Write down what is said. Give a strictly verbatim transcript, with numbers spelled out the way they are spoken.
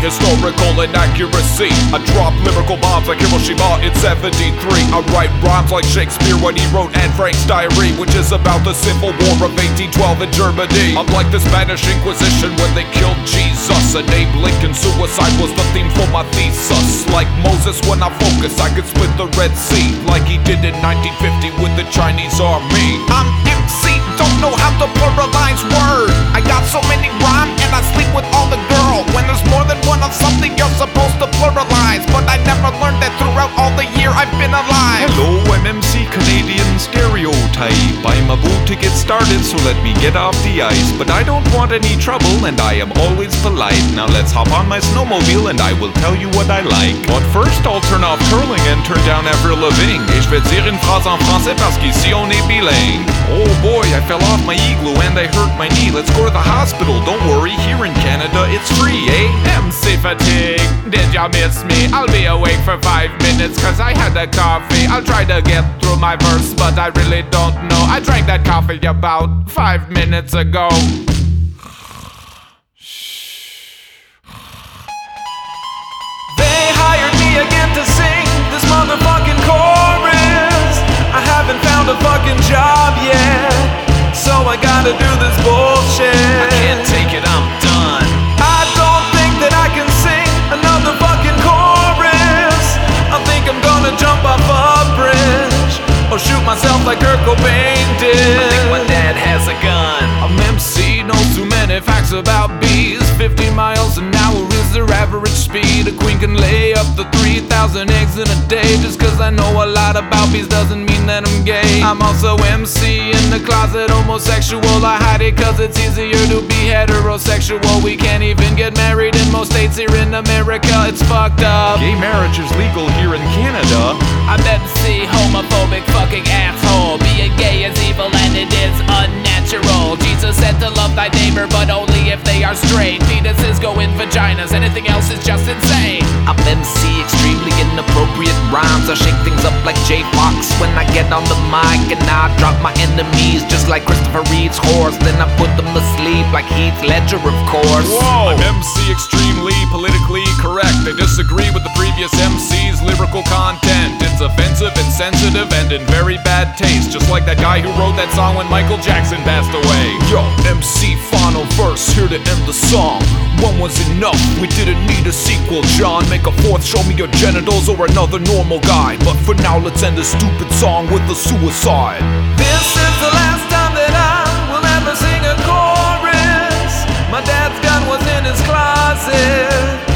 historical inaccuracy. I drop lyrical bombs like Hiroshima in seventy-three. I write rhymes like Shakespeare when he wrote Anne Frank's diary, which is about the Civil War of eighteen twelve in Germany. I'm like the Spanish Inquisition when they killed Jesus, and Abe Lincoln's suicide was the theme for my thesis. Like Moses when I focus, I could split the Red Sea, like he did in nineteen fifty with the Chinese army. I'm M C, don't know how to pluralize word. I got so many rhymes and I sleep with all the girl. When there's more than one of something, you're supposed to pluralize, but I never learned that throughout all the year I've been alive. Hello, I'm M C Canadian Stereotype. I'm about to get started, so let me get off the ice. But I don't want any trouble, and I am always polite. Now let's hop on my snowmobile, and I will tell you what I like. But first, I'll turn off curling and turn down Avril Lavigne. Et je vais dire une phrase en français parce qu'ici on est bilingue. Oh boy, I fell off my igloo and I hurt my knee. Let's go to the hospital. Don't worry, here in Canada it's free, eh? M C fatigue, did ya miss me? I'll be awake for five minutes cause I had a coffee. I'll try to get through my verse, but I really don't know. I drank that coffee about five minutes ago. They hired me again to sing this motherfucking chorus. I haven't found a fucking job yet, so I gotta do this bullshit. I can't take it, I'm done. I don't think that I can sing another fucking chorus. I think I'm gonna jump off a bridge or shoot myself like Kurt Cobain did. I think my dad has a gun. I'm M C, knows too many facts about bees. fifty miles an hour is their average speed. A queen can lay up to three thousand eggs in a day. Just cause I know a lot about bees doesn't mean that I'm gay. I'm also M C in the closet, homosexual. I hide it cause it's easier to be heterosexual. We can't even get married in most states here in America. It's fucked up. Gay marriage is legal here in Canada. I'm M C, homophobic fucking asshole. Being gay is evil and it is unnatural. Jesus said to love thy neighbor, but only if they are straight. Penises go in vaginas, anything else is just insane. I'm M C, extremely inappropriate rhymes. I shake things up like J Fox when I get on the mic, and I drop my enemies just like Christopher Reeve's horse. Then I put them to sleep like Heath Ledger, of course. Whoa! I'm M C extremely politically correct. I disagree with the previous M C's lyrical content. It's offensive, insensitive, and in very bad taste. Just like that guy who wrote that song when Michael Jackson passed away. Yo, M C final verse, here to end the song. One was enough, we didn't need a sequel, John. Make a fourth, show me your genitals or another normal guy. But for now, let's end this stupid song with a suicide. This is the last time that I will ever sing a chorus. My dad's gun was in his closet.